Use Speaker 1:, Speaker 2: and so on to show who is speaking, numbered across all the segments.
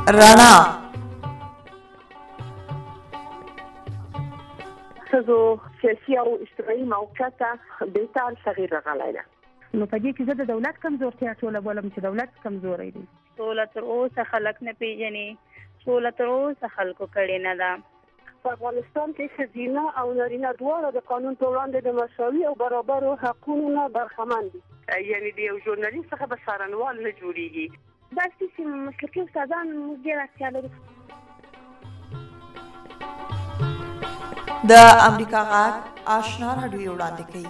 Speaker 1: رڼا
Speaker 2: ښځو سیاسي او اجتماعي موقعیت بهتر تغییر راغلی ده.
Speaker 3: نو په دې کې زه د دولت کمزورتیا ټوله بولم چې دولت کمزوری دی.
Speaker 4: سوله تر اوسه خلک نه پیژني، سوله تر اوسه خلکو کړې نه ده.
Speaker 2: په افغانستان کې ښځینه او نارینه دواړه د قانون په وړاندې د مساوي او برابرو حقونو نه برخمن دي. یعنې د یو ژورنالیست څخه به څارنوال نه جوړېږي.
Speaker 3: داسې چې مسلکي استادان موږ ډېره اړتیا لرو.
Speaker 1: د امریکا غږ آشنا راډیو وړاندې کوي.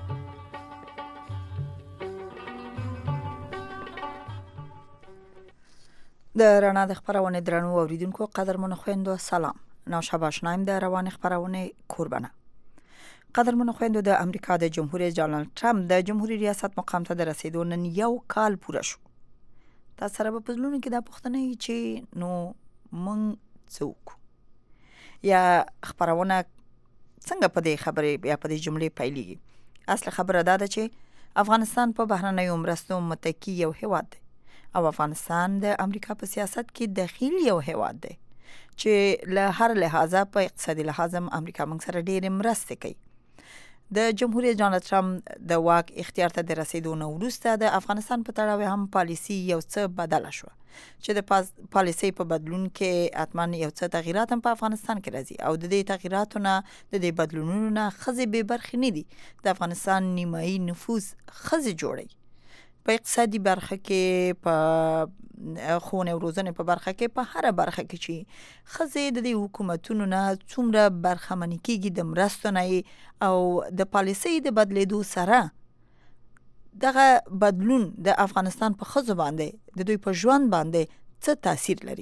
Speaker 1: د رڼا د خپرونې درنو اوریدونکو قدرمنو خویندو سلام. نوشابه آشنایم د روان خپرونې کوربنه. قدرمنو خویندو، د امریکا د جمهور رئیس ډانلډ ټرمپ د جمهوریت ریاست مقام ته د رسیدو نن یو کال پوره شو. تاسو سره په پزلونو کې دا پوښتنه چې نو مونږ څوک یا خبرونه څنګه په دې خبرې یا په دې جملې پیلېږي. اصل خبره دا ده چې افغانستان په بهرنیو مرستو متکی یو هیواد دی او افغانستان د امریکا په سیاست کې دخیل یو هیواد دی چې له هر لحاظه په اقتصادي لحاظ امریکا موږ سره ډېرې مرستې کوي. د جمهور رئیس ډانلډ ټرمپ د واک اختیار ته د رسیدو نه وروسته د افغانستان په تړاو هم پالیسي یو څه بدله شوه چې د پالیسي په بدلون کې حتما یو څه تغییرات هم په افغانستان کې راځي او د دې تغییراتو نه د دې بدلونونو نه ښځې بې برخې نه دي. د افغانستان نیمایي نفوس ښځې جوړوي. په اقتصادي برخه کې، په ښوونې او روزنې په برخه کې، په هره برخه کې چې ښځې د دې حکومتونو نه څومره برخمنې کېږي د مرستو نه او د پالیسۍ د بدلېدو سره دغه بدلون د افغانستان په ښځو باندې د دوی په ژوند باندې څه تاثیر لري.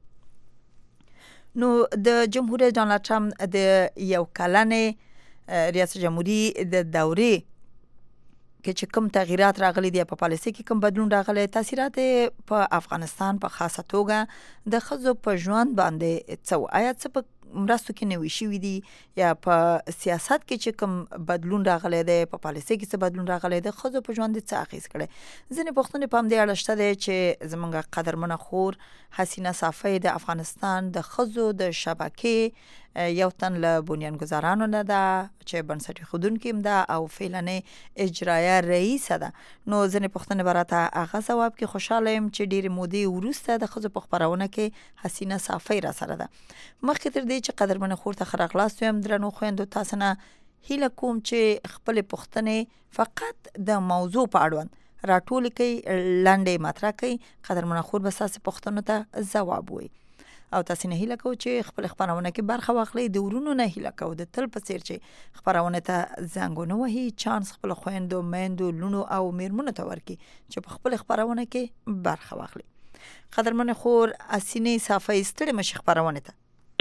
Speaker 1: نو د جمهور رئیس ډانلډ ټرمپ د یو کلنې ریاست جمهوري د دورې کې چې کوم تغییرات راغلي دي، په پالیسي کې کوم بدلون راغلی، تاثیرات په افغانستان په خاصه توګه د ښځو په ژوند باندې څه آیا څه په مرستو کې نوي شوي دي یا په سیاست کې چې کوم بدلون راغلی دی، په پالیسي کې څه بدلون راغلی دی، ښځو په ژوند څه اغېز کړی. ځینې پوښتنې په همدې اړه شته دی چې زموږ قدرمنه خور حسینه صافی د افغانستان د ښځو د شبکې یو تن له بنیانګذارانو نه ده چې بنسټ ایښودونکې هم ده او فعلنې اجرایه رئیسه ده. نو ځینې پوښتنې به راته هغه ځواب کې خوشحاله یم چې ډېرې مودې وروسته د ښځو په خپرونه کې حسینه صافی را سره ده. مخکې تر دې چې قدرمنه خور ته ښه راغلاست ویم، درنو خویندو، تاسو نه هیله کوم چې خپلې پوښتنې فقط د موضوع په اړوند راټولې کوي، لنډې مطرح کوي. قدرمنه خور به ستاسو پوښتنو ته ځواب وایي او تاسو نه هیله کوو چې خپل خبرونه کې برخه واخلئ. د ورونو نه هیله کوو د تل په څیر چې خبرونه ته زنګونه وهي، چانس خپل خويندو، میندو، لونو او میرمنو ته ورکړي چې په خپل خبرونه کې برخه واخلي. قدرمنه خور حسینه صافی، ستړي مشي خبرونه ته.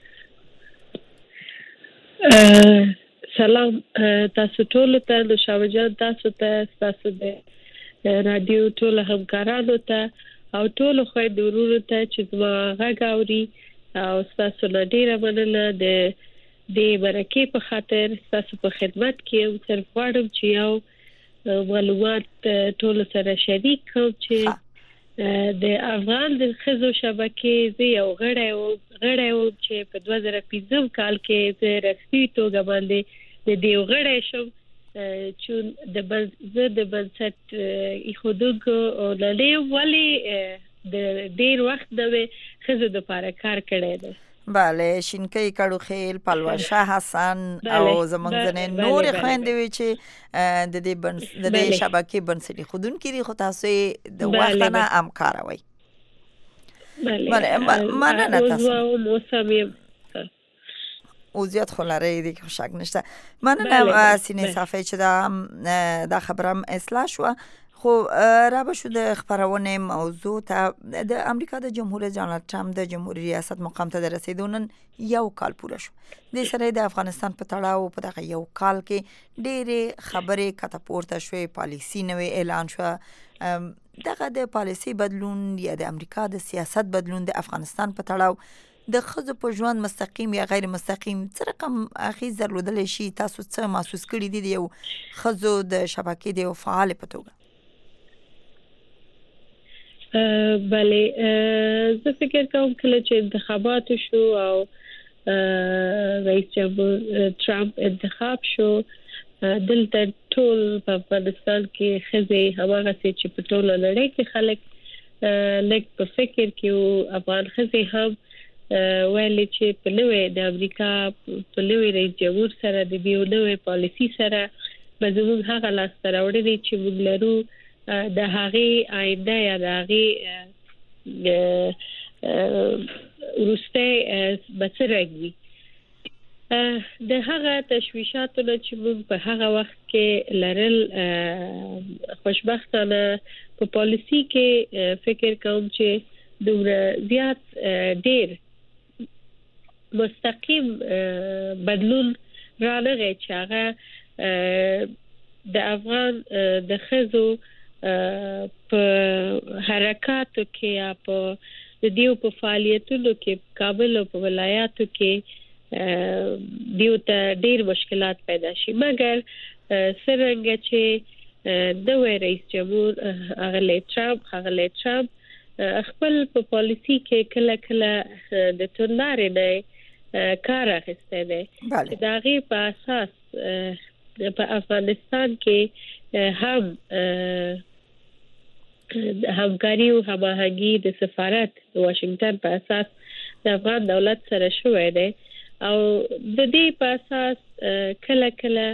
Speaker 5: سلام تاسو ټول ته، د شاوجان تاسو ته، تاسو د رادیو ټول همکارانو ته او ټول خویندو ورونو ته چې زما غږ اوري او تاسو له ډیره مننه د دې برکې په خاطر. تاسو په خدمت کې یم. صرف غواړم چې یو معلومات ټول سره شریک کړم چې د افغان د ښځو شبکې زه یو غړی وم چې په 2015 کال کې زه رسمي توګه باندې د دې غړی شم چې د بنسټ ایښودونکو لړۍ ولې د ډېر وخت د ښځو دپاره کار کړی دی.
Speaker 1: بله، شینکۍ کړوخیل، پلوشه حسن او زموږ ځینې نورې خویندې وي چې د دې شبکې بنسټ ایښودونکي دي، خو تاسو یې د وخت نه همکاره وئ. مننه تاسو. اوزیات خو لري دي که شک نشته. مننه حسینه صافی چې دا خبره هم اصلاح شوه. خو را به شو د خبرونه موضوع ته. د امریکا د جمهور رئیس ډانلډ ټرمپ د جمهوریت ریاست مقام ته د رسیدو نن یو کال پوره شو. د سره د افغانستان په تړاو په دغه یو کال کې ډېرې خبرې کته پورته شوې، پالیسي نوې اعلان شوه. دغه د پالیسي بدلون یا د امریکا د سیاست بدلون د افغانستان په تړاو د ښځو په ژوند مستقیم یا غیر مستقیم څه رقم اغېز درلودلی شي؟ تاسو څه محسوس کړي دي د یو ښځو د شبکې د یو فعال په توګه؟
Speaker 5: بله زه فکر کوم کله چې انتخابات شو او رئیس جمهور ټرمپ انتخاب شو دلته ټول په افغانستان کې خزي هغه چې په ټوله نړۍ کې خلک لکه په فکر کې او افغان خزي هم ویل چې په نوې د امریکا په نوې رئیس جمهور سره د دیو نوې پالیسی سره مزمون هغه لاس راوړي چې موږ لرو د هغه آینده یا د هغه ورسته بسرګي د هغه تشویشاتو چې موږ په هغه وخت کې لرل خوشبختانه په پالیسی کې فکر کوم چې دومره زیات ډیر مستقیم بدلون رانغی چې هغه د افغان د خزو په حرکاتو کې یا په دیو په فعالیتونو کې کابل او په ولایاتو کې دیو ته ډیر مشکلات پیدا شي مګر څنګه چې د رئیس جمهور هغه ټرمپ خپل په پالیسی کې کله د تورلارې نه کار اخیسته دی چې دا غي په اساس په افغانستان کې هم همکاري او هماهنګي د سفارت واشنگټن په اساس د افغان دولت سره شوې ده او د دې په اساس کله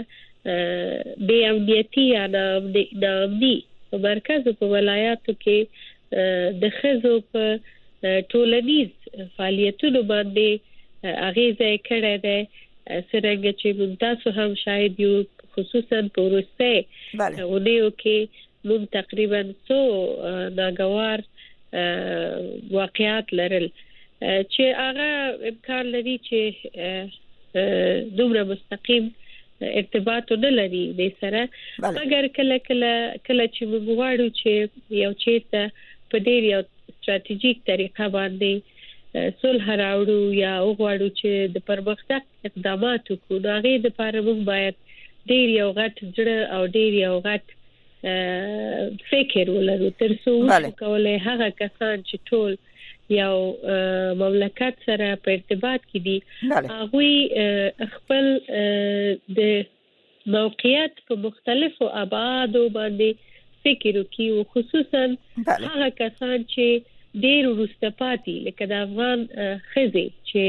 Speaker 5: د امنیتي یا د امني په مرکز په ولایاتو کې د خزو په ټولنیز فعالیتونو باندې اغیزه کړې ده څنګه چې موږ تاسو هم شاهد یو خصوصا په ورسته ونیو کې موږ تقریبا 100 ناګوار واقعات لرل چې هغه امکان لري چې دومره مستقیم ارتباط نه لري د سره مګر کله چې موږ غواړو چې یو چیرته په ډیر یو ستراتیژیک طریقه باندې صلح راوړو یا وغواړو چې د پرمختګ اقدامات وکړو هغه د لپاره موږ باید ډیر یو غټ ځړ او ډیر یو غټ فکر ولرو تر څو کولای هغه کسان چې ټول یو مملکت سره په ارتباط کې دي هغه خپل د موقعیت په مختلفو ابعادو باندې فکر وکړي او خصوصا هغه کسان چې ډیر وروسته پاتې لکه د افغان خزي چې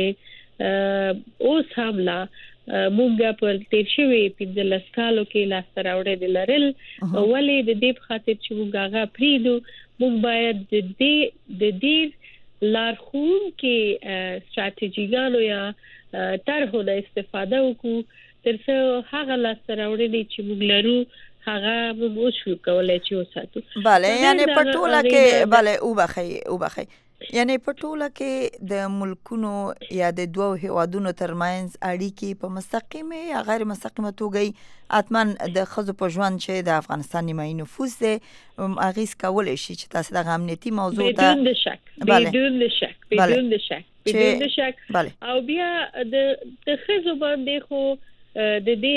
Speaker 5: اوس هم لا موږ په تیر شوی 15 کالو کې لاس راوړې د لرل ولې د دې په خاطر چې موږ هغه پریدو موږ باید د دې لارښوون کې ستراتیژیګانو یا طرحو نه استفاده وکړو ترڅو هغه لاس راوړې چې موږ لرو هغه موږ شو کولای چې وساتو
Speaker 1: bale یعنی پټوله کې bale وبخي یعنی پټوله کې د ملکونو یا د دوه هیوادونو ترمنځ اړیکې په مستقیمه یا غیر مستقیمه توګه اتمن د خزو په ژوند چې د افغانستان نیمایي نفوس دی اغیز کولای شي چې تاسو د امنیتي موضوع ته
Speaker 5: بدون شک او بیا د خزو باندې خو د دې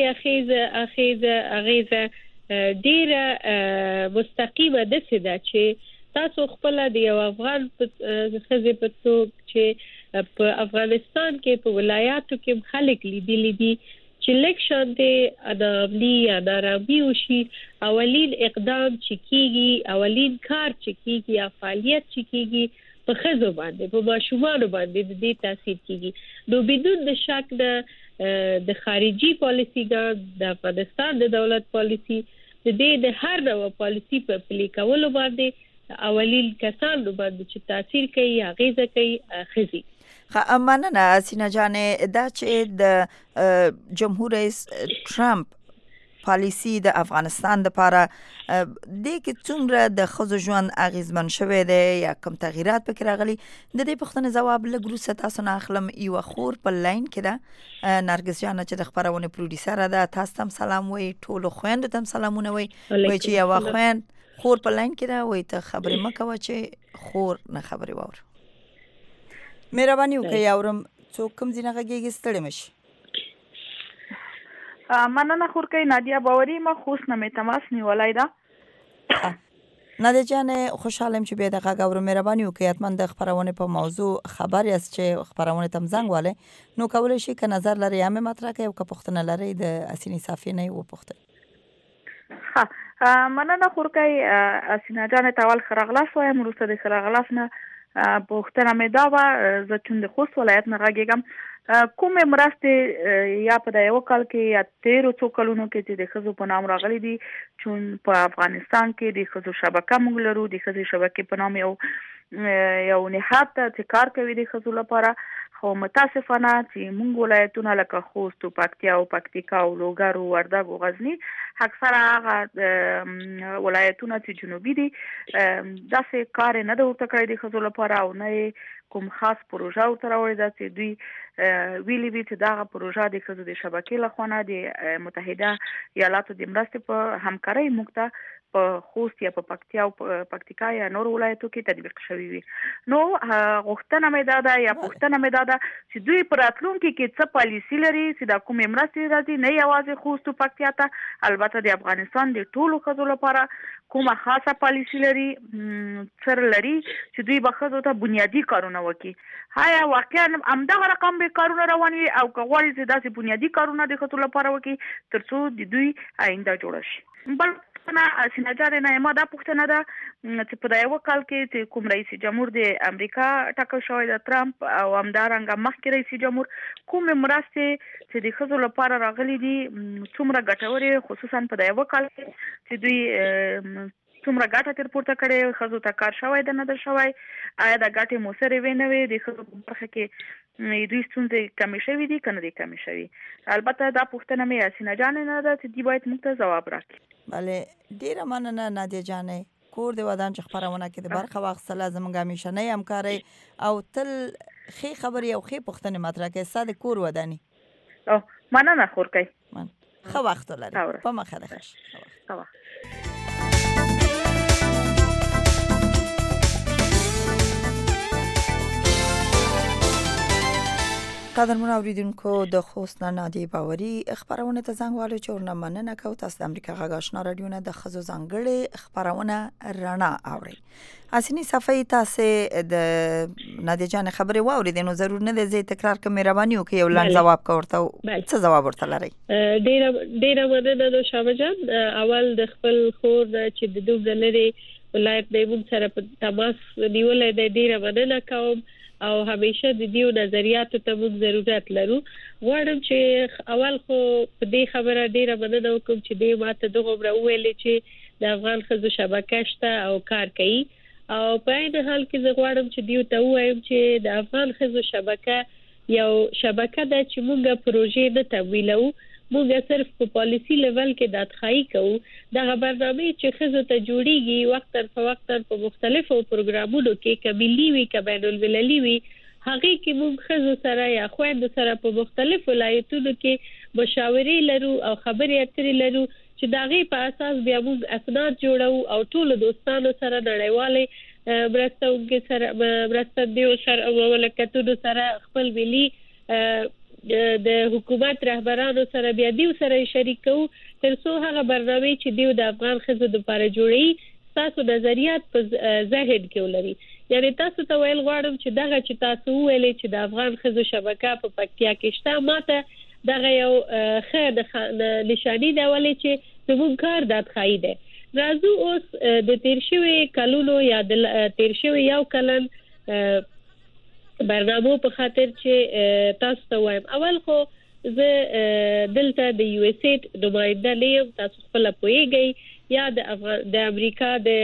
Speaker 5: اغیزه ډیره مستقیمه ده چې تاسو خپل د یو افغان خزې په څوک چې په افغانستان کې په ولایاتو کې خلک لیدلې دي چې الیکشن دی د امني یا نارامي وشي اولین اقدام چې کیږي اولین کار چې کیږي یا فعالیت چې کیږي په خزو باندې په ماشومان باندې د دې تاثیر کیږي نو بدون د شک د خارجي پالیسی د افغانستان د دولت پالیسی د دې د هر نوع پالیسی په پلي کولو باندې اولین کسان باندې چې تاثیر کوي اغیزه کوي خزي
Speaker 1: مننه سینا جانې دا چې د جمهور رئیس ټرمپ پالیسی د افغانستان لپاره د کې څومره د خزو ژوند اغیزمن شوی دی یا کوم تغیرات پکې راغلي د دې پوښتنې جواب لګروسه تاسو نه اخلم یو خور په لاین کې ده نرګس جان چې د خبرونه پروډوسر ده تاسو هم سلام وای ټول خويند تم سلامونه وای چې یو خويند خور په لاین کې ده وای ته خبرې مکوه چې خور نه خبرې وور مهرباني وکړئ اورم څوک کوم ځینه غږیږي ستړي مشي
Speaker 6: مننه خورکې نادیا باوري ما خوښ نه مې تماس نیولای دا
Speaker 1: نادیه جان خوشحالم چې به دغه غوړو مهرباني وکړئ حتما د خبرونه په موضوع خبر یاست چې خبرونه تم زنګ والے نو کولای شي که نظر لري هم مطرح کوي او که پوښتنه لري د اسینی صافي نه و پوښتنه.
Speaker 6: ها مننه خورکای اسینا جان تاول خرغلاس وایم روسته د خرغلاس نه پوښتنه مې دا و زه چون د خوست ولایت نه غږیږم کومه مرستې یا په د یو کال کې یا 13 څو کلونو کې چې د خزو په نام راغلي دي چون په افغانستان کې د خزو شبکه موږ لرو د خزو شبکې په نام یو نهاد چې کار کوي د خزو لپاره خو متاسفانه چې موږ ولایتونه لکه خوست او پکتیا او پکتیکا او لوګر او وردګ او غزنی اکثره هغه ولایتونه چې جنوبي دي داسې کار نه د ورته کړی د خزو لپاره او نه کوم خاص پروژه او تراوړی دا چې دوی ویلي وی چې دا پروژه د خزو د شبکې لخوا د متحده ایالاتو د مرستې په همکارۍ موږ په خوست یا په پکتیا او پکتیکا یا نور ولایتو کې تطبیق شوی وي. نو غوښتنه مې دا ده یا پوښتنه مې دا ده چې دوی پر راتلونکي کې څه پالیسي لري چې دا کومې مرستې راځي نه یوازې خوست او پکتیا ته البته د افغانستان د ټولو خزو لپاره کومه خاصه پالیسي لري سر لري چې دوی به خزو ته بنیادی کارونه وکړي هایا واقعا همدغه رقم به کارونه روان وي او که غواړي چې داسې بنیادی کارونه د خزو لپاره وکړي ترڅو د دوی آینده جوړ شي. بل نه سیناجار نه ما دا پوښتنه ده چې په یو کال کې چې کوم رئیس جمهور د امریکا ټاکل شوی د ترامپ او همدارنګه مخکې رئیس جمهور کوم مرستې چې د خزو لپاره راغلي دي څومره ګټورې خصوصا په یو کال کې چې دوی څومره ګټه تر پورته کړي خزو ته کار شوی د نه در شوی آیا د ګټې موثرې وي نه وي د خزو په برخه کې دوی ستونزې کمې شوي دي که نه دي کمې شوي. البته دا پوښتنه مې اسینا جان نه ده چې دی باید موږ ته ځواب راکړي.
Speaker 1: بله ډیره مننه نادیه جانې کور د ودان چې خبرونه کې د برخه واخیستله زموږ همیشنۍ همکارۍ او تل ښې خبرې او ښې پوښتنې مطرح کوي ستا د کور وداني.
Speaker 6: مننه خورکۍ
Speaker 1: ښه وخت ولرئ په مخه ده. ښه وخت. قدرمن اوریدونکو د خوست نه نادیه باوري خبرونه ته زنګ والو چې ورنه مننه کوم تاسو د امریکا غږ آشنا رادیو نه د خزو ځانګړي خبرونه رڼا اوري. اسینی صفای تاسو د نادیه جان خبره واوریدئ نو ضرور نه دی تکرار کوم مهرباني وکړئ یو لاند جواب کوړته څه جواب ورته لري.
Speaker 5: ډیره مننه د شاه جان اول د خپل خور چې د دوه لري ولایت د مون سره په تماس نیولې د ډیره مننه کوم او همیشه د دیو نظریاتو ته موږ ضرورت لرو. غواړم چې اول خو په دې خبره ډیره مننه وکم چې دې ماته دغه ویلې چې د افغان خزو شبکه شته او کار کوي او په دې حال کې زه غواړم چې دیو ته وایم چې د افغان خزو شبکه یو شبکه ده چې موږ پروژې نه تمویلو موږ صرف په پالیسی لیول کې د اتخای کوو د برنامه چې خزو ته جوړیږي وخت په مختلفو پروګرامونو کې کملی وی کبین المللي وی هغه کې موږ خزو سره یا خويند سره په مختلفو ولایتونو کې مشاورې لرو او خبرې اترې لرو چې داغه په اساس بیا موږ اسناد جوړو او ټول دوستانو سره نړیوالې مرستونکو سره مرستندوی سره مملکتونو سره خپل ملي د حکومت رهبرانو سره بیا دیو سره شریکو ترڅو هغه برنامه چې دیو د افغان خزو د لپاره جوړي تاسو نظریات په ذهن کې ولري. یعنی تاسو ته ویل غواړم چې دغه چې تاسو ویلې چې د افغان خزو شبکه په پکتیا کې شته ماته دغه یو ښه نشانی دی ولې چې زموږ کار د ښایي دی. راځو اوس د تیر شوی کلونو یا د تیر شوی یو کلن برنامه په خاطر چې تاسو ته وایم. اول خو زه دلته د یو اس ای نماینده لیم تاسو خپل پوهیږئ یا د امریکا د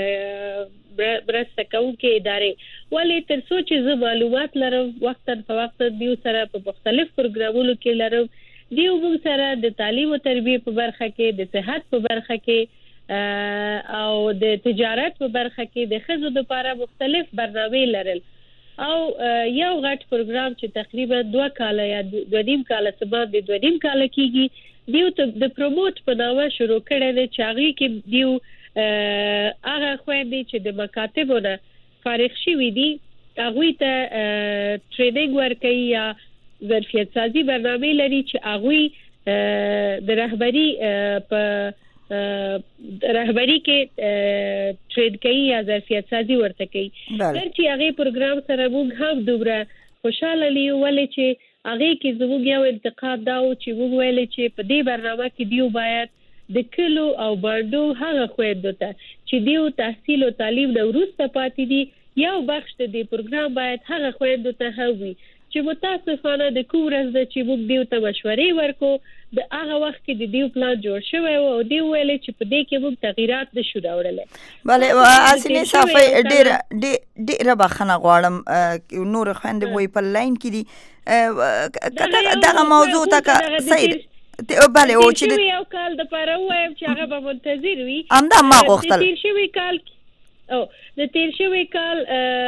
Speaker 5: مرسته کوونکې ادارې ولې ترڅو چې زه معلومات لرم وخت په وخت دیو سره په مختلف پروګرامونو کې لرم دیو موږ سره د تعلیم او تربیه په برخه کې د صحت په برخه کې او د تجارت په برخه کې د خزو لپاره مختلف برنامې لرل او یو غټ پروګرام چې تقریبا 2 کال یا 2.5 کال سبا د 2.5 کال کېږي دیو ته د پروموټ په نامه شروع کړی دی چې هغه کې دیو هغه خويندې چې د مکاتبونو فارغ شوي دي هغه ته ټریننګ ورکوي یا ظرفیت سازي برنامه لري چې هغه د رهبری په رهبری کې ټریډ کوي یا ظرفیت سازي ورته کوي چې هغه پروګرام سره موږ هم دومره خوشاله لیو ولې چې هغه کې زموږ یو انتقاد دا و چې موږ ویل چې په دې برنامه کې دیو باید د کلو او باندو هغه خويندو ته چې دیو تحصیل او تعلیم د وروسته پاتې دي یو بخش د دې پروګرام باید هغه خويندو ته هوي چې متاسفانه د کورز د چې موږ دیو ته مشورې ورکو د هغه وخت کې د دیو پلان جوړ شوی او دی ویل چې په دې کې موږ تغیرات نشو راوړل
Speaker 1: بله اسینه صافي ډېر بخنه غواړم نور خويندې وای په لاین کې دي دغه موضوع ته سید بله او چې
Speaker 5: یو کال د پاره وایم چې هغه به منتظر وي
Speaker 1: امدا ما غوښتل
Speaker 5: تیر شوی کال او د تیر شوی کال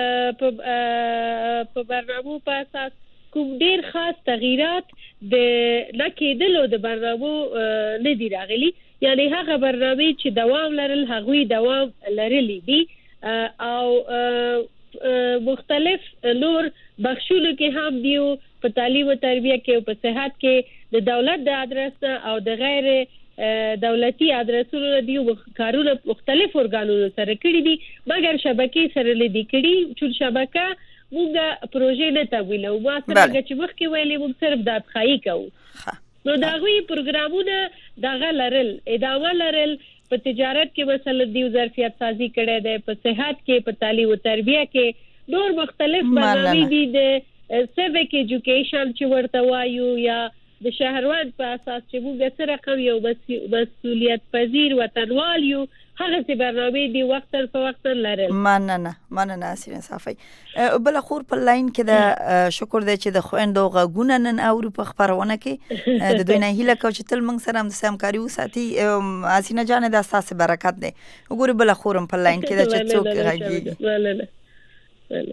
Speaker 5: په برنامو په اساس کوم ډیر خاص تغیرات د نکیدلو د برنامو نه دی راغلي یعنی هغه برنامه چې دوام لرل هغوی دوام لرلی دي او مختلف نور بخشونو کې هم دیو په تعلیم او تربیه کې او په صحت کې د دولت د ادرس او د غیر دولتي ادرسونو دیو کارونه مختلف ارګانونو سره کړی دي مګر شبکې سره لدی کړی چې شبکه موږ پروژې نه تمویلو ما سره چې مخکې ویلې موږ صرف د افخایي کوو نو دا غوي پروګرامونه دغه لرل ادامه لرل په تجارت کې مثلا دیو ظرفیت سازي کړي ده په صحت کې په تعلیم او تربیه کې نور مختلف برنامې دي د سیویک ایجوکیشن چې ورته وایو یا د شهروند په اساس چې موږ سره کوم یو مسؤلیت پذیر وطنوال یو هغه څه برنامه دی وخت په وخت لرل
Speaker 1: مننه اسینه صافي بل خور په لاین کې د شکر دی چې د خويندو غږونه نن اورو په خبرونه کې د دوی نه هیله کو چې تل موږ سره هم سمکاري وساتي اسینه جان د اساس برکت دی وګوره بل خورم په لاین کې د چې څوک غږی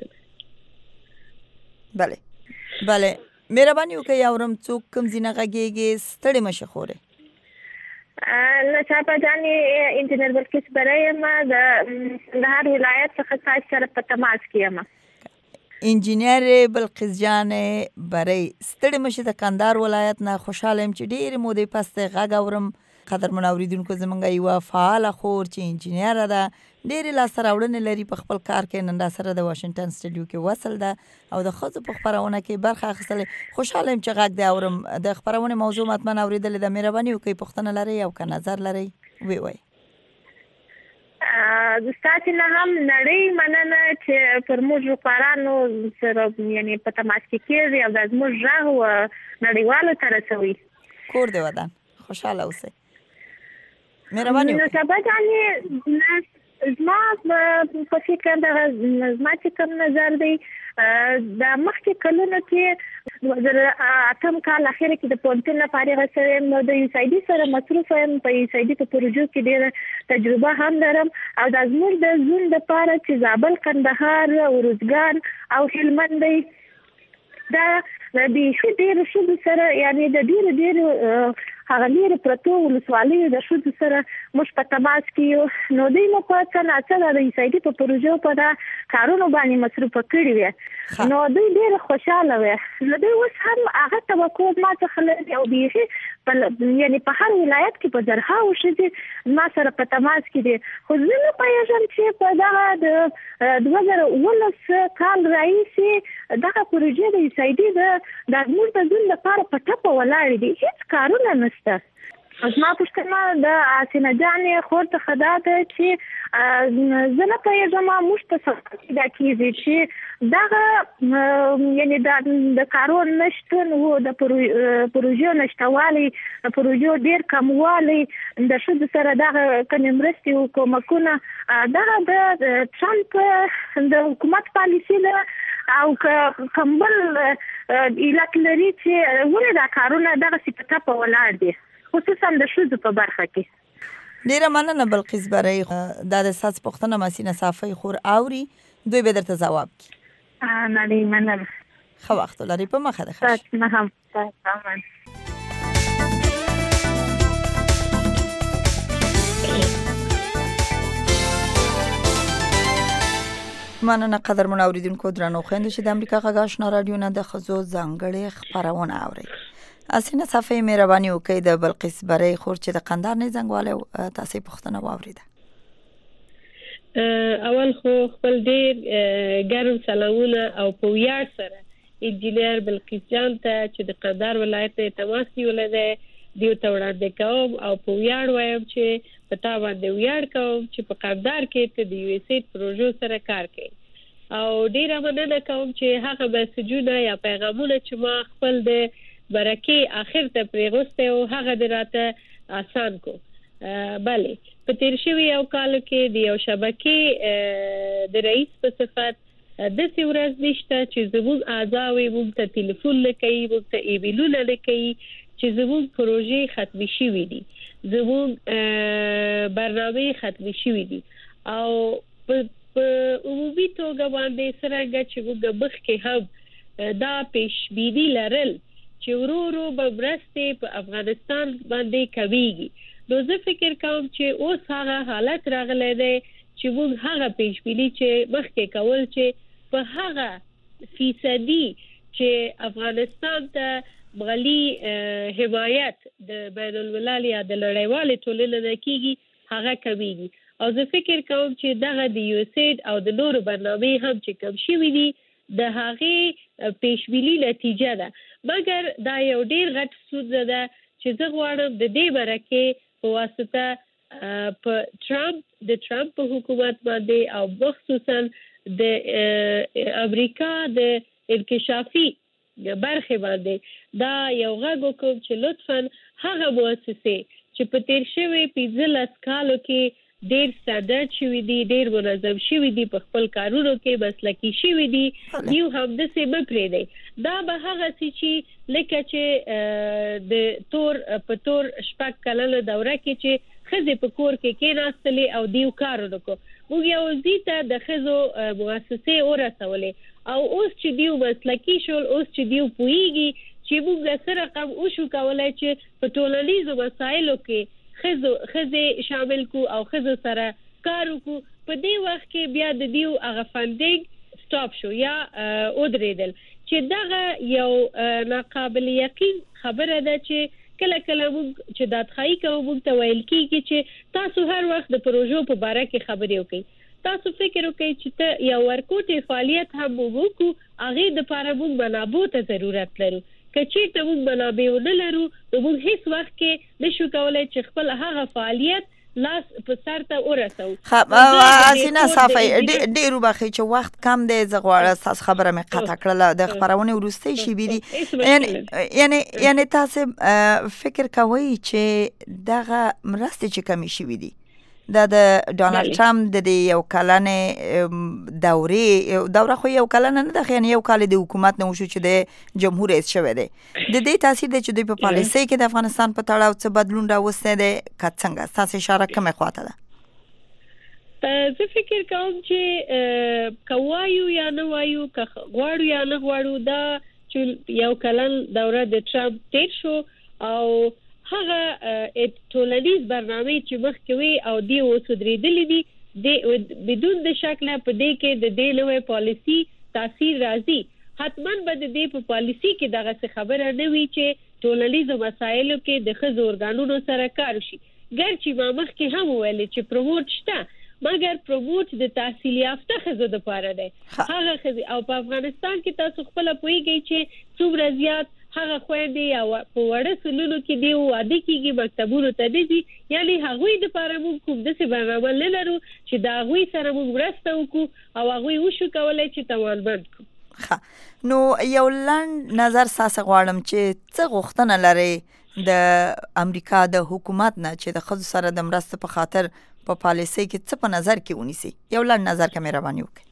Speaker 1: بله مهرباني وکړئ اورم څوک کوم زینه غږیږي ستړي مشه خوره
Speaker 7: نو چاپا جاني انجینر بلکیس برای ما د هر ولایت څخه تاسو سره په تماس کې یم
Speaker 1: انجینر بلقیس جان برای ستړي مشه د کندهار ولایت نه خوشاله يم چې ډېر مودې پسته غږ اورم قدر منوریدونکو زمونږ یو فعال خور چې انجینر ده ډېر لاس راوړنې لري په خپل کار کې نن سره د واشنگټن سټډیو کې وصل ده او د خزو په خبرونه کې برخه اخیستل خوشاله يم چې غږ دی اورم د خبرونه موضوع متمن اوریدل د مهرباني وکي پښتنه لري او که نظر لري وی
Speaker 7: د ستاسو نه هم نړۍ مننه چې پر موږ قرانو سره یعنی په تماس کې کېږي او د موږ راو نړیوالو ته رسوي
Speaker 1: کور دی ودان خوشاله اوسئ مهرباني
Speaker 7: نو سبا جاني زما په فکر دا زما چې کوم نظر دی د مخکې کلونو کې اتم کال اخر کې د پونتن لپاره غوښتل نو د یوسایدي سره مصروف یم په یوسایدي په پروژو کې ډېر تجربه هم لرم او د زموږ د زون لپاره چې زابل کندهار اروزګان او هلمند دی دا د دې ډېر شو سره یعنی د ډېر هغه لري پروتو ولسوالۍ د شو سره مش په تماس کې نو دوی مو په څنګه د یوسایدي په پروژو په دا کارونو باندې مصروف کړی وي نو دوی ډېر خوشاله وي نو دوی اوس هم هغه توقع ما څخه لري او بیخي یعنی په هر ولایت کې په درها او شې ما سره په تماس کې دي خو زه نه پېژنم چې په دا د 2019 کال رئیسي دغه پروژه د یوسایدي د موږ د ځل لپاره په ټاپه ولاړ دي هیڅ کارونه نشته اسما پښتنه د اسینه جانې خور ته خدا ته چې زه نه پېژنم موږ ته څه دا کیږي چې دغه یعنی د کارون نشته نو د پروژو نشټوالي پروژو ډیر کموالی د شود سره دغه کنيمرستي حکومتونه دغه د ټرمپ د حکومت پالیسي او کمبل الک لري چې ولې دا کارونه دغه سپټه په ولاړ دي خصوصا د شوزو په برخه کې
Speaker 1: ډیره مننه بلقیس برای د اساس پښتنه مسینه صافي خور اوري دوی به درته جواب کی
Speaker 7: نه مننه
Speaker 1: خو وخت لري په مخه ده
Speaker 7: خاص نه هم تمام
Speaker 1: مننه قدر منوریدونکو درنو خويندو چې د امریکا غږ آشنا رادیو نه د خزو ځانګړي خبرونه اوري اسینه صفه مهرباني وکړئ د بلقیس بری خور چې د قندهار نه زنګواله تاسو پوښتنه واوریده.
Speaker 5: اول خو خپل ډیر ګرم سلامونه او په ویاړ سره انجینر بلقیس جان ته چې د قندهار ولایت ته تماس نیولې ده دیو ته وړاندې کوم او په ویاړ وایم چې په تا باندې ویاړ کوم چې په قندهار کې ته د یو اس ایډ پروژو سره کار کوي او ډیره مننه کوم چې هغه مسجونه یا پیغامونه چې ما خپل د برکې اخر ته پریغسته او هغه دراته آسان کو. بله په تیر شوی یو کال کې د یو شبکې د رئیس په صفت د ورځ نشته چې زموږ اعضاوي موږ ته ټلیفون لکوي موږ ته ایمیلونه لکوي چې زموږ پروژې ختمې شوې دي زموږ برنامه ختمې شوې دي او په عمومي توګه باندې څرنګه چې موږ مخکې هم دا پیشبیني لرل چې ورو ورو به مرستې په افغانستان باندې کمیږي نو زه فکر کوم چې اوس هغه حالت راغلی دی چې موږ هغه پیشبیني چې مخکې کول چې په هغه فیصدي چې افغانستان ته مالي حمایت د بین الملل یا د نړیوالې ټولنې نه کیږي هغه کمیږي او زه فکر کوم چې دغه د یو اس ایډ او د نورو برنامې هم چې کم شوي دي د هغې پیشبیني نتیجه ده مګر دا یو ډیر غټ ستونزه ده چې زه غواړم د دې برکې په واسطه په ټرمپ په حکومت باندې او مخصوصا د امریکا د انکشافي برخه باندې دا یو غږ وکړم چې لطفا هغه مؤسسې چې په تیر شوی 15 کالو کې ډیر سټنډرډ شوی دي ډیر منظم شوی دي په خپل کارونو کې مسلکي شوی دي یو هم د سیمه پرې دی دا به هغه چې لکه چې د په تور شپږ کلنه دوره کې چې خزې په کور کې کېناستلې او دیو کارونه کو موږ یو ځیته د خزو مؤسسې ورسولې او اوس چې دیو مسلکي شول اوس چې دیو پوهیږي چې موږ سره رقم وشو کولای چې په ټولنیزو مسایلو کې خزې شامل کو او خزو سره کار وکړو په دې وخت کې بیا د دیو هغه فندینګ سټاپ شو یا ودرېدل چې دغه یو ناقابل یقین خبره ده چې کله موږ چې دادخواهي کوو موږ ته ویل کېږي چې تاسو هر وخت د پروژو په باره کې خبرې وکړئ تاسو فکر وکړئ چې ته یو ورکوټي فعالیت هم وکړو هغې دپاره موږ منابعو ته ضرورت لرو که چېرته موږ منابع ونه لرو نو موږ هیڅ وخت کې نشو کولی چې خپل هغه فعالیت لاس په سر ته ورسو.
Speaker 1: اسینه صافی ډیرو بخې چې وخت کم دی زه غواړم تاسو خبره مې قطع کړله د خبرونه وروستۍ شیبې دي یعنی تاسو فکر کوئ چې دغه مرستې چې کمې شوي دي د ډونالد ټرمپ د یو کلنې دوره خو یو کلنه نه ده یعنی یو کال د حکومت نه وشو چې د جمهور رئیس شوی دی د دې تاثیر دی چې دوی په پالیسۍ کې د افغانستان په تړاو څه بدلون راوستی دی که څنګه ستاسو اشاره کومې خواته ده؟
Speaker 5: زه فکر کوم چې که وایو یا نه وایو که غواړو یا نه غواړو دا چې یو کلن دوره د ټرمپ تیر شو او هغه ټولنیز برنامه چې مخکې وي او دی اوس درېدلې دي بدون د شک نه په دې کې د دې نوې پالیسي تاثیر راځي حتما به د دې په پالیسي کې دغه څه خبره نه وي چې ټولنیزو مسایلو کې د ښځو ارګانونو سره کار وشي ګرچې ما مخکې هم ویلې چې پروموټ شته مګر پروموټ د تحصیل یافته ښځو دپاره دی هغه ښځې او په افغانستان کې تاسو خپله پوهیږئ چې څومره زیات هغه خویندې یا په وړه سلونو کې دی واده کېږي مکتبونو ته نه ځي یعنې هغوی دپاره موږ کوم داسې برنامه نه لرو چې د هغوی سره موږ مرسته وکړو او هغوی وشو کولی چې توانمند کړو.
Speaker 1: نو یو لنډ نظر ستاسې غواړم چې څه غوښتنه لرئ د امریکا د حکومت نه چې د ښځو سره د مرستې په خاطر په پالیسۍ کې څه په نظر کې ونیسي یو لنډ نظر که مهرباني وکړئ.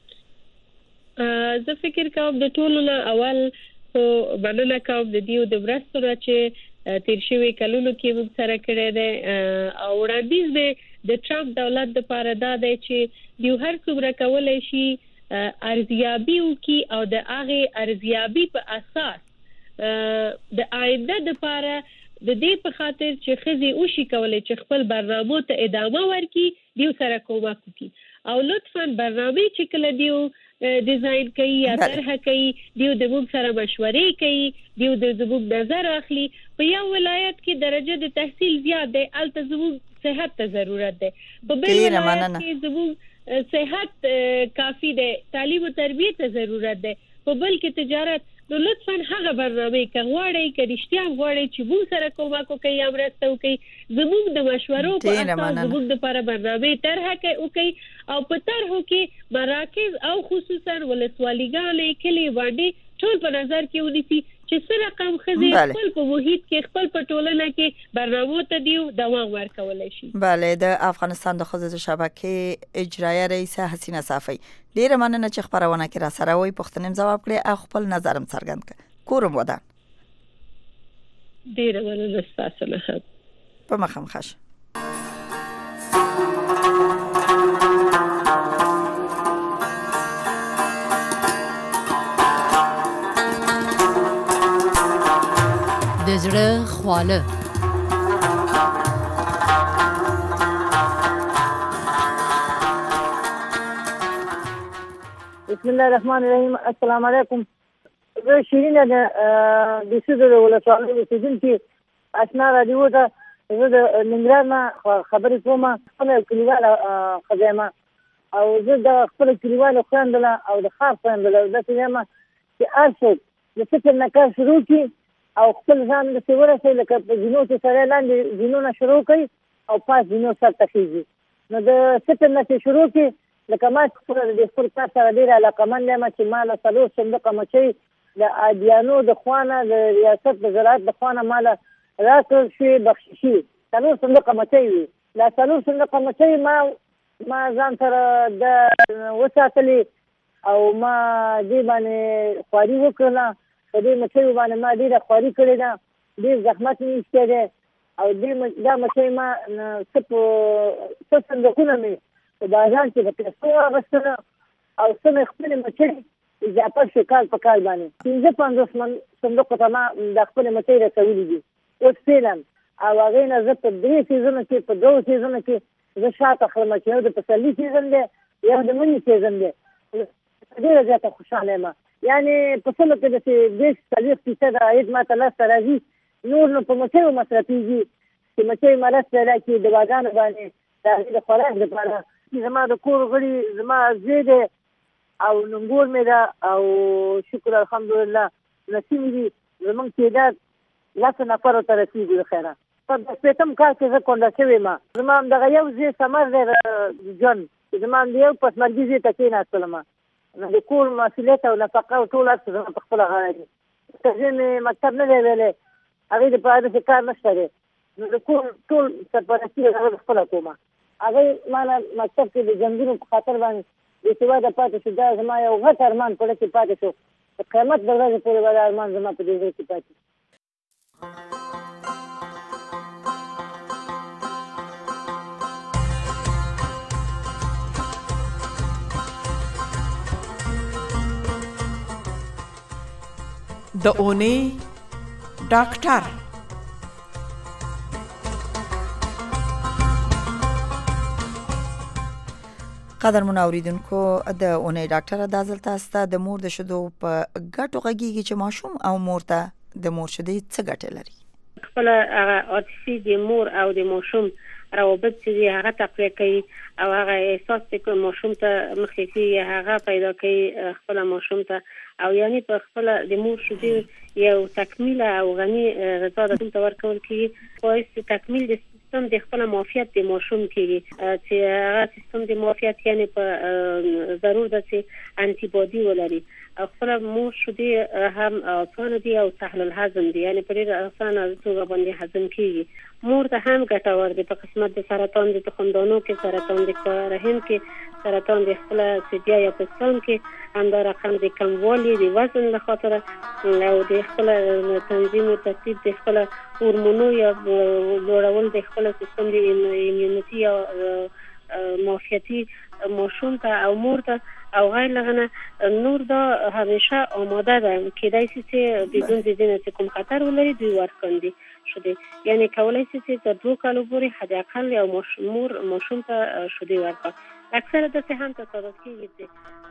Speaker 5: زه فکر کوم د ټولو نه اول خو مننه کوم د دیو د مرستو نه چې تیر شوي کلونو کې موږ سره کړی دی او وړاندیز دی د ټرمپ دولت دپاره دا دی چې دیو هر څومره کولی شي ارزیابي وکړي او د هغې ارزیابي په اساس د آینده دپاره د دې په خاطر چې ښځې وشي کولی چې خپل برنامو ته ادامه ورکړي دیو سره کومک وکړي او لطفا برنامې چې کله دیو ډیزاین کوي یا طرح کوي دیو د موږ سره مشورې کوي دیو د زموږ نظر اخلي په یو ولایت کې درجه د تحصیل زیات دی الته زموږ صحت ته ضرورت دی په بل ولایت کې زموږ صحت کافی دی تعلیم او تربیت ته ضرورت دی په بل کې تجارت نو لطفاً هغه برنامه که غواړئ که رښتیا غواړئ چې موږ سره کومک وکړئ یا مرسته وکړئ زموږ د مشورو په اساس زموږ دپاره برنامې طرحه وکړئ او په طرحو کې مراکز او خصوصا ولسوالیګانې کلي باندې ټول په نظر کې ونیسي چې څه رقم ښځې خپل په محیط کې خپل په ټولنه کې برنامو ته دیو دوام ورکولی شي.
Speaker 1: بله د افغانستان د ښځو شبکې اجرایه رئیسه حسینه صافی ډیره مننه چې خبرونه کې را سره وي پوښتنې ځواب کړې او خپل نظرم څرګند کړ کورم ودان
Speaker 5: ډیره مننه ستاسو نه
Speaker 1: په مخم خش
Speaker 8: د زړه خواله
Speaker 9: بسم الله الرحمن الرحیم. السلام علیکم. زه شیرینه د سیدو ولسوالۍ اوسیدونکې اشنا راډیو ته زه د ننګرهار نه خبرې کوم. خپله کلیواله ښځه یم او زه د خپلو کلیوالو خویندو له او د ښار خویندو له داسې یم چې هر څوک د فکر نه کار شروع کړي او خپل ځان داسې ورسوي لکه په زینو چې سړی لاندې زینونه شروع کوي او پاس زینو سر ته خیږي. نو د فکر نه چې شروع کړي لکه ما خپله د خپل کار سره ډېره علاقمند یم چې ما له 4 صندوقه مچۍ د عادیانو د خوا نه د ریاست د زراعت د خوا نه ما له راکړل شوې بخششي 4 صندوقه مچۍ وي. دا 4 صندوقه مچۍ ما ځان سره د وساتلې او ما دې باندې خواري وکړله. په دې مچیو باندې ما ډېره خواري کړې ده ډېر زحمت مې ایستی دی او دا مچۍ ما څه صندوقونه مې په بازار کې د پیسو واخیستله او څه مې خپلې مچۍ اضافه شوې کال په کال باندې 55 صندوقو ته ما د خپلې مچۍ رسولي دي اوس فعلا او هغې نه زه په 3 سیزونو کې په 2 سیزونو کې زه شاته اخلم چې یو د پسرلي سیزن دی یو د مني سیزن دی. ډېره زیاته خوشحاله یم یعنې په سلو کې داسې 40% عاید ما ته لاسته راځي نور نو په مچیو مصرفېږي چې مچۍ مرض پیدا کړي د غواګانو باندې د هغې د خوراک لپاره. زما د کور غړي زما زوی دی او ننګول مې ده او شکر الحمدلله نصیب دي زموږ تعداد 10 نفرو ته رسېږي د خیره. په 15 کال کې زه کونډه شوې یم. زما همدغه یو زوی ثمر دی ژوند چې زما د یو پسمرګي زوی ته کېناستلم نو د کور مسؤلیت او نفقه او ټول هر څه زما په خپله غاړه دي. که زه مې مکتب نه دی ویلی هغې دپاره داسې کار نشته دی نو د کور ټول سرپرستي هغه زه خپله کوم. هغې ما نه مکتب کې د جنګونو په خاطر باندې بېسواده پاتې شو. دا زما یو غټ ارمان په کې پاتې شو. د قیامت د ورځې پورې به دا ارمان زما په دې ځای کې پاتې.
Speaker 10: د اونۍ ډاکټر
Speaker 1: قدرمن اوریدونکو د اونۍ ډاکټر دازل تاسو د مور د شیدو په ګټو غږیږي چې ماشوم او مور ته د مور شیدې څه ګټه لري.
Speaker 11: خپل عاطفي د مور او د ماشوم روابط چې هغه تقویه کوي او هغه احساس چې ماشوم ته مخکې کوي هغه پیدا کوي خپل ماشوم ته او یعنی په خپل د مور شیدې یو تکمیل او غني غذا د ټول ورکول کیږي خو تکمیل د سیستم د خپل معافیت د ماشوم کیږي چې هغه سیستم د معافیت یعنی په ضرور د انټي بادي ولري او خپل مور شیدې هم آسان دي او سهل الهضم دي یعنی په ډېر آسان توګه باندې هضم کیږي. مور ته هم ګټور دي په قسمت د سرطان د تخمدانو کې سرطان د رحم کې سرطان د خپل سیدیا یا پستان کې همدا رقم د کموالي د وزن له خاطر او د خپل تنظیم او ترتیب د خپل هورمونو یا لوړول د خپل سیستم د ایمونیتي یا معافیتي ماشوم ته او مور ته او غیر لغنه نور دا همیشه آماده ده کېدای شي چې بدون د دې نه کوم خطر ولري دوی ورکوندي شدې یعنی کولای شي چې تر 2 کالو پورې حد اقل یو مور ماشوم ته شدې ورکړي. اکثره د هم تصادف کیږي چې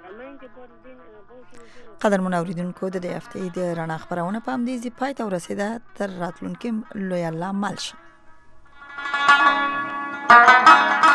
Speaker 1: قدرمن اوریدونکو د دې هفتې د رڼا خبرونه په همدې ځای پای ته ورسېده. تر راتلونکي لوی الله مل شه.